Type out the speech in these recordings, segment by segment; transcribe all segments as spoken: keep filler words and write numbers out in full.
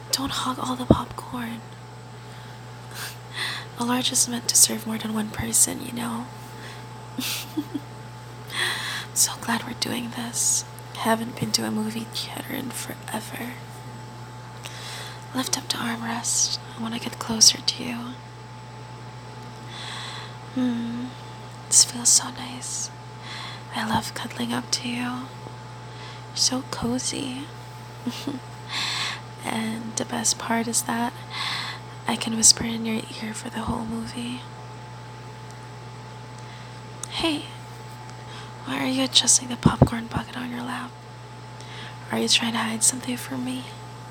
Don't hog all the popcorn. A large is meant to serve more than one person, you know. So glad we're doing this. Haven't been to a movie theater in forever. Lift up the armrest. I want to get closer to you. Hmm. This feels so nice. I love cuddling up to you. You're so cozy. And the best part is that I can whisper in your ear for the whole movie. Hey, why are you adjusting the popcorn bucket on your lap? Are you trying to hide something from me?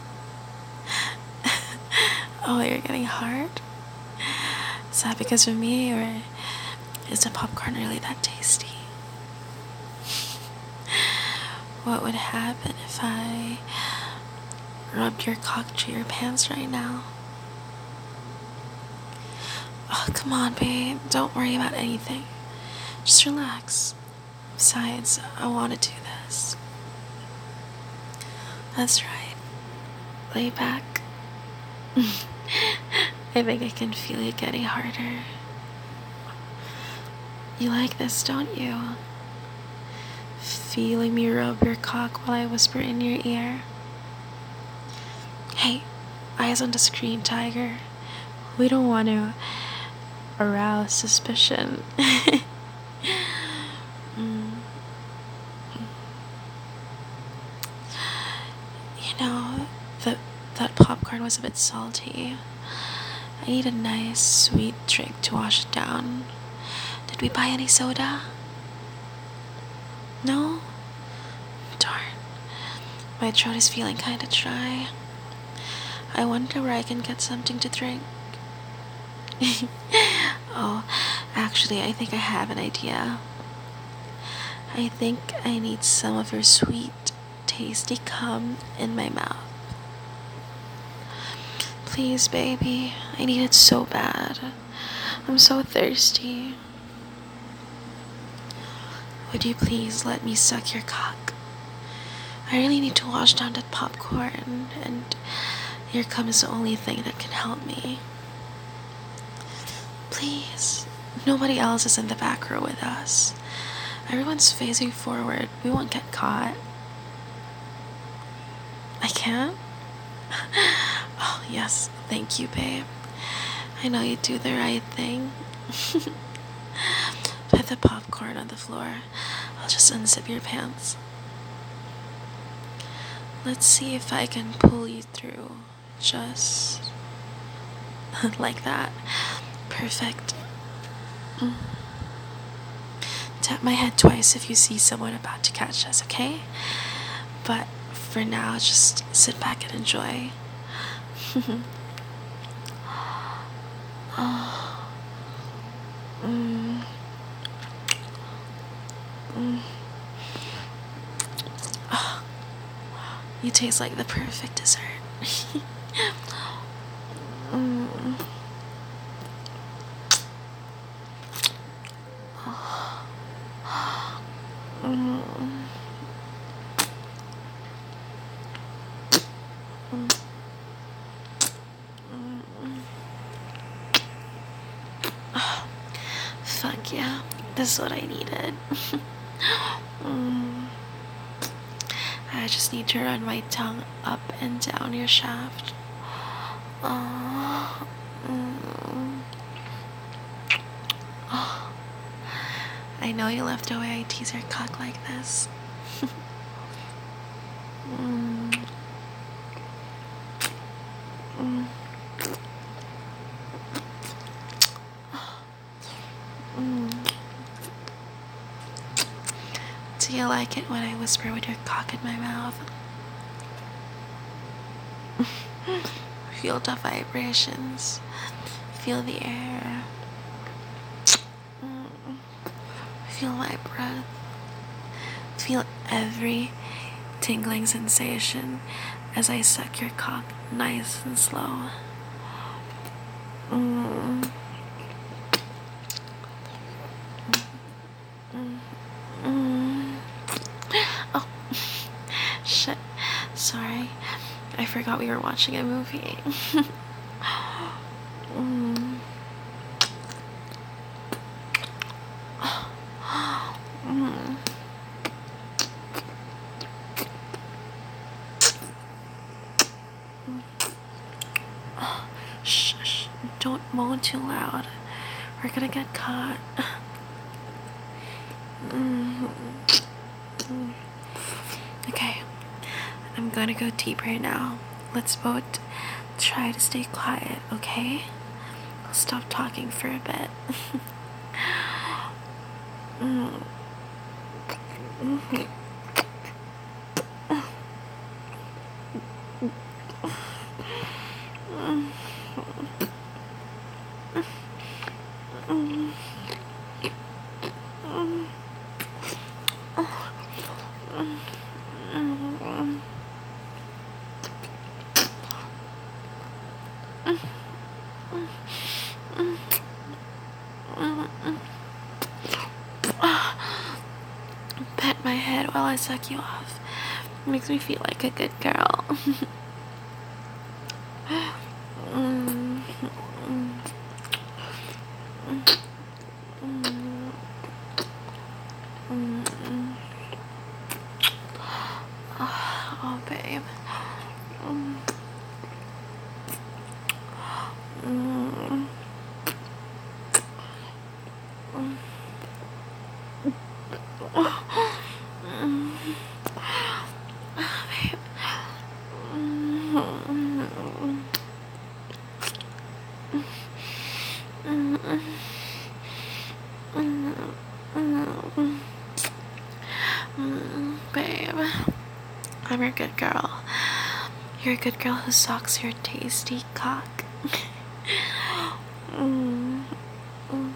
Oh, you're getting hard? Is that because of me, or is the popcorn really that tasty? What would happen if I rubbed your cock to your pants right now? Oh, come on, babe. Don't worry about anything. Just relax. Besides, I want to do this. That's right. Lay back. I think I can feel it getting harder. You like this, don't you? Feeling me rub your cock while I whisper in your ear. Hey, eyes on the screen, tiger. We don't want to arouse suspicion. mm. You know, the, that popcorn was a bit salty. I need a nice, sweet drink to wash it down. Did we buy any soda? No? Darn. My throat is feeling kinda dry. I wonder where I can get something to drink. Oh, actually, I think I have an idea. I think I need some of your sweet, tasty cum in my mouth. Please, baby, I need it so bad. I'm so thirsty. Would you please let me suck your cock? I really need to wash down that popcorn, and your cum is the only thing that can help me. Please. Nobody else is in the back row with us. Everyone's facing forward. We won't get caught. I can't? Oh, yes. Thank you, babe. I know you do the right thing. Put the popcorn on the floor. I'll just unzip your pants. Let's see if I can pull you through. Just like that. Perfect. Mm. Tap my head twice if you see someone about to catch us, okay? But for now, just sit back and enjoy. Oh. Mm. Mm. Oh. You taste like the perfect dessert. mm. Mm. Fuck yeah, this is what I needed. mm. I just need to run my tongue up and down your shaft. Oh. Mm. Oh. I know you love the way I tease your cock like this. mm. Mm. Mm. Do you like it when I whisper with your cock in my mouth? Feel the vibrations. Feel the air. Mm. Feel my breath. Feel every tingling sensation as I suck your cock nice and slow. Mm. Mm. Mm. Oh, shit. Sorry. I forgot we were watching a movie. mm. Mm. Shh, shh, don't moan too loud. We're gonna get caught. Mm. Mm. Okay, I'm gonna go deep right now. Let's both try to stay quiet, okay? I'll stop talking for a bit. mm. Mm-hmm. Pet my head while I suck you off. Makes me feel like a good girl. mm. Mm. Mm. Mm. Oh, babe. Mm. Mm. Babe, I'm your good girl. You're a good girl who sucks your tasty cock. mm. Mm.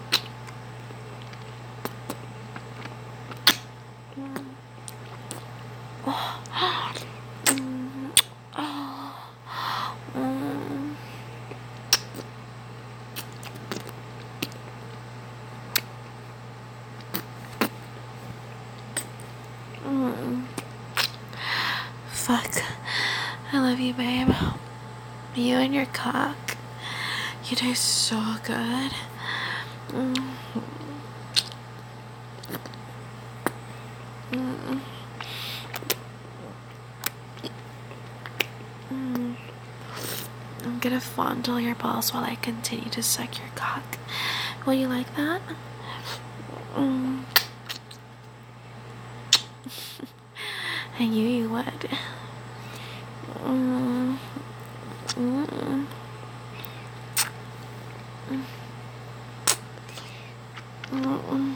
Mm. Fuck. I love you, babe. You and your cock. You taste so good. Mm. Mm. Mm. I'm gonna fondle your balls while I continue to suck your cock. Will you like that? Mm. I knew you would. Mm. Mm. Mm.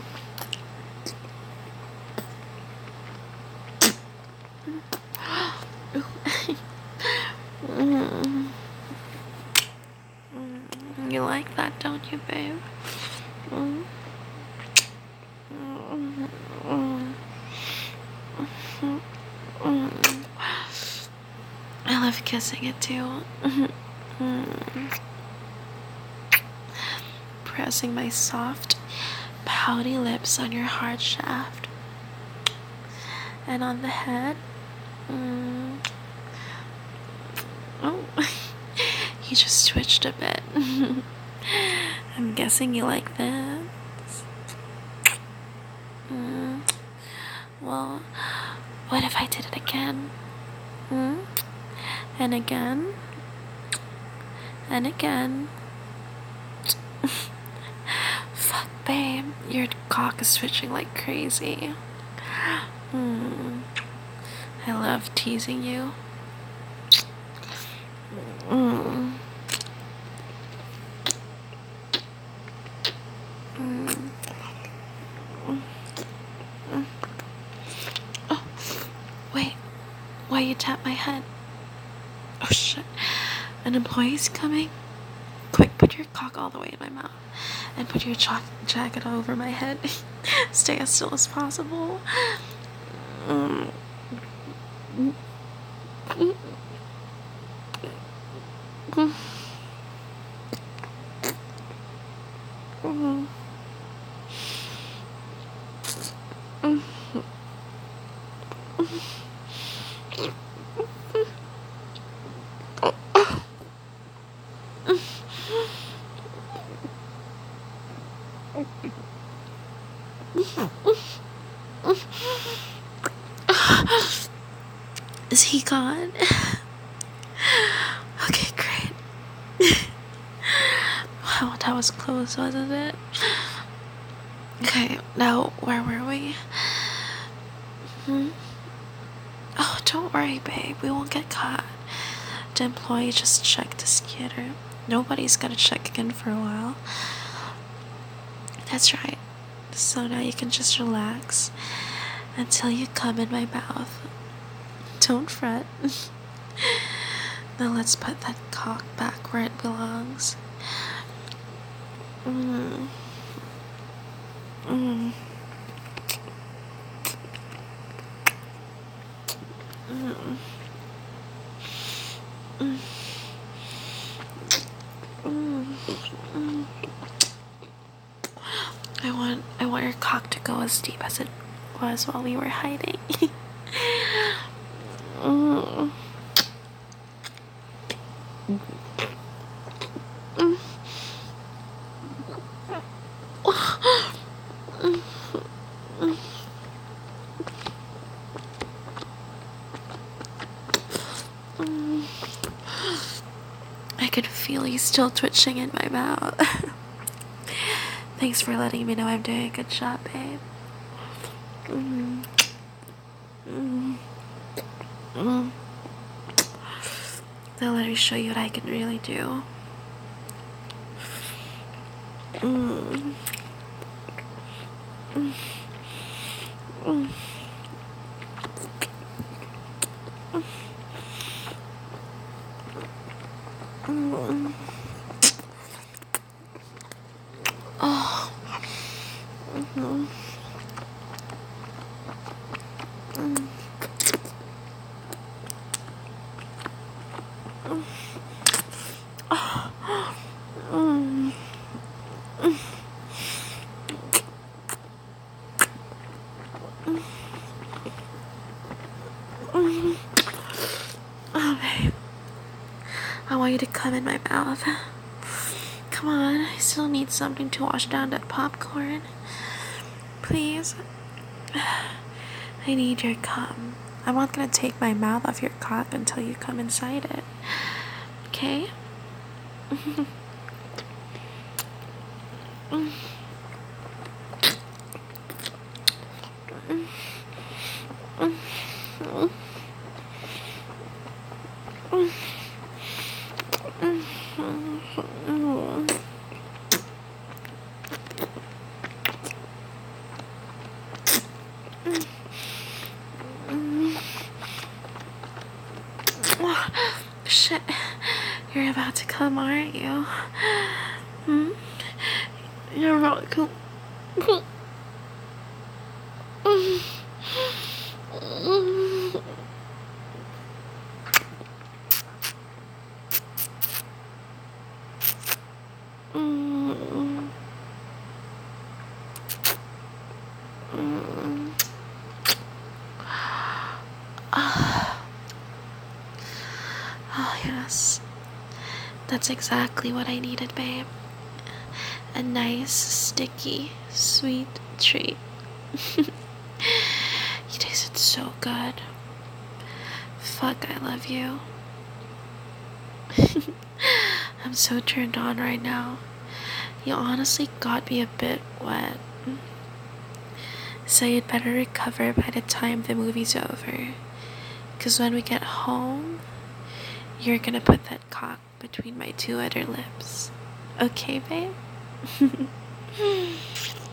Mm. You like that, don't you, babe? Mm. Mm. Mm. Mm. I love kissing it too. Mm. Pressing my soft, pouty lips on your hard shaft. And on the head. Mm. Oh, you just twitched a bit. I'm guessing you like this. Mm. Well, what if I did it again? Mm? And again? And again? Fuck, babe. Your cock is twitching like crazy. Mm. I love teasing you. Mm. Mm. Mm. Oh, wait. Why you tap my head? Oh shit. An employee's coming? Quick, put your cock all the way in my mouth. And put your cho- jacket over my head. Stay as still as possible. Mm. Mm. Mm. Mm. Mm. on. Okay, great. Wow, that was close, wasn't it? Okay, now where were we? Hmm? Oh, don't worry, babe. We won't get caught. The employee just checked the scooter. Nobody's gonna check again for a while. That's right. So now you can just relax until you come in my mouth. Don't fret. Now let's put that cock back where it belongs. Mm. Mm. Mm. Mm. Mm. Mm. I want I want your cock to go as deep as it was while we were hiding. Mm. Mm. I can feel you still twitching in my mouth. Thanks for letting me know I'm doing a good job, babe. Mm. Mm. Mm. Now let me show you what I can really do. Mm. Mm. Mm. Mm. Oh. Mm-hmm. Mm. Mm. Oh. Mm. Mm. Mm. Oh, babe. I want you to come in my mouth. Come on, I still need something to wash down that popcorn. Please. I need your cum. I'm not gonna take my mouth off your cock until you come inside it. Okay? Shit. You're about to come, aren't you? Hmm? You're about to come. Oh, yes. That's exactly what I needed, babe. A nice, sticky, sweet treat. You tasted so good. Fuck, I love you. I'm so turned on right now. You honestly got me a bit wet. So you'd better recover by the time the movie's over. Cause when we get home, you're gonna put that cock between my two other lips. Okay, babe?